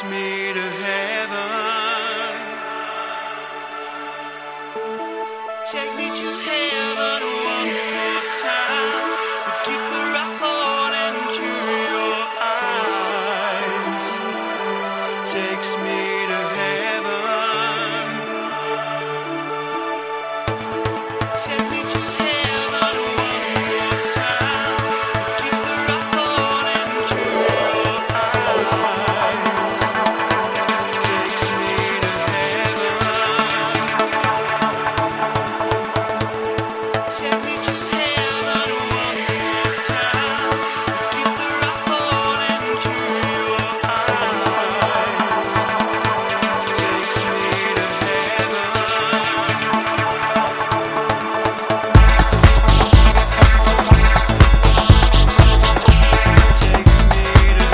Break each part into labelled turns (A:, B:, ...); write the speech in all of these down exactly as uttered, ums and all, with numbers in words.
A: takes me to heaven. Take me to heaven one more time. The deeper I fall into your eyes, takes me to heaven. Take me to heaven one more time. The deeper I fall into your eyes, takes me to heaven. Take me to heaven one more time. The deeper I fall into your eyes, takes me to heaven. Takes me to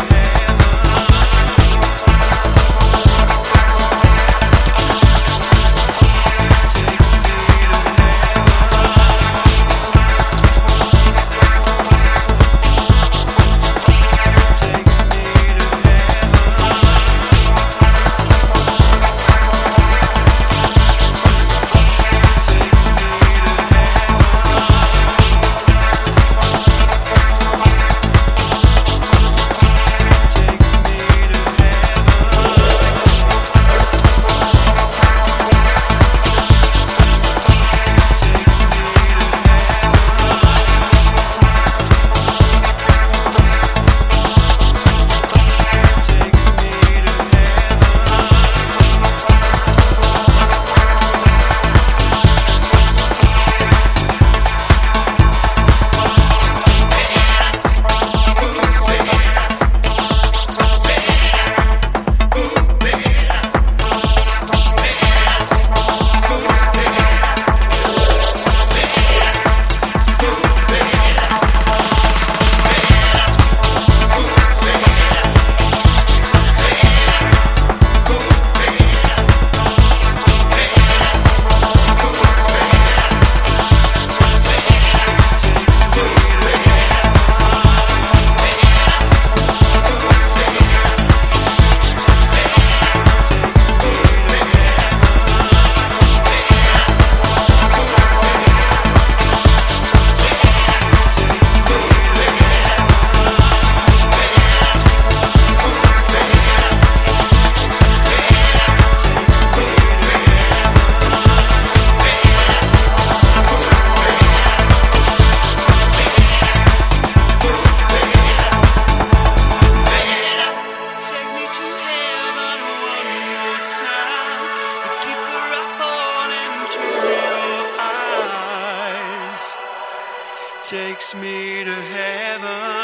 A: takes me to heaven.